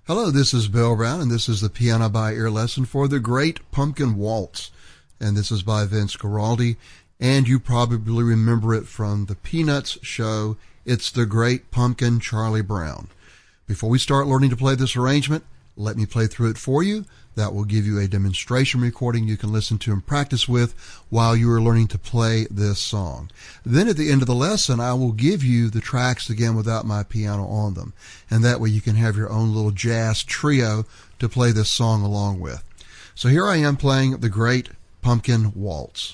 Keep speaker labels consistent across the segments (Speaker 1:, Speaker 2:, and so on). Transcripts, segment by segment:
Speaker 1: Hello, this is Bill Brown, and this is the Piano by Ear lesson for The Great Pumpkin Waltz. And this is by Vince Guaraldi, and you probably remember it from the Peanuts show, It's the Great Pumpkin, Charlie Brown. Before we start learning to play this arrangement, let me play through it for you. That will give you a demonstration recording you can listen to and practice with while you are learning to play this song. Then at the end of the lesson, I will give you the tracks again without my piano on them. And that way you can have your own little jazz trio to play this song along with. So here I am playing The Great Pumpkin Waltz.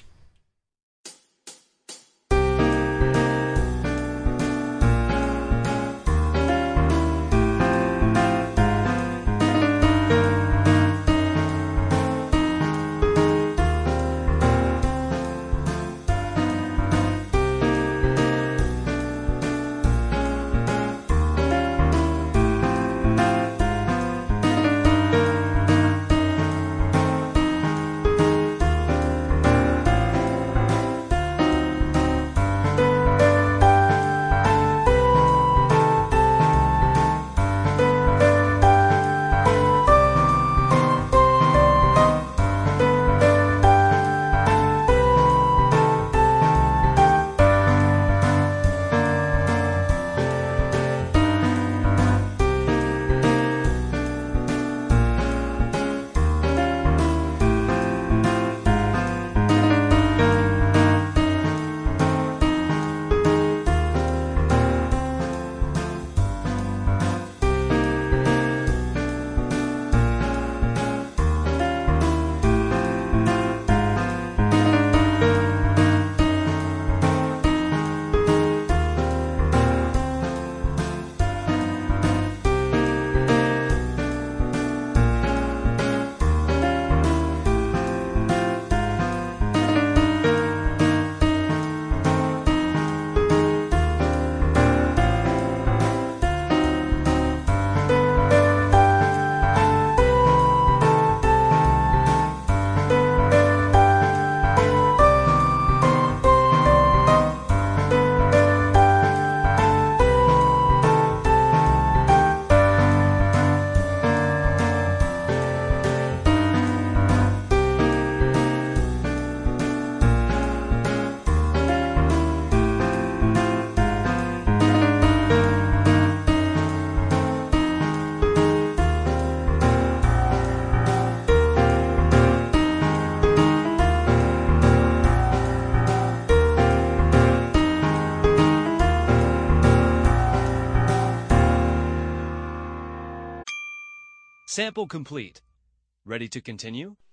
Speaker 2: Sample complete. Ready to continue?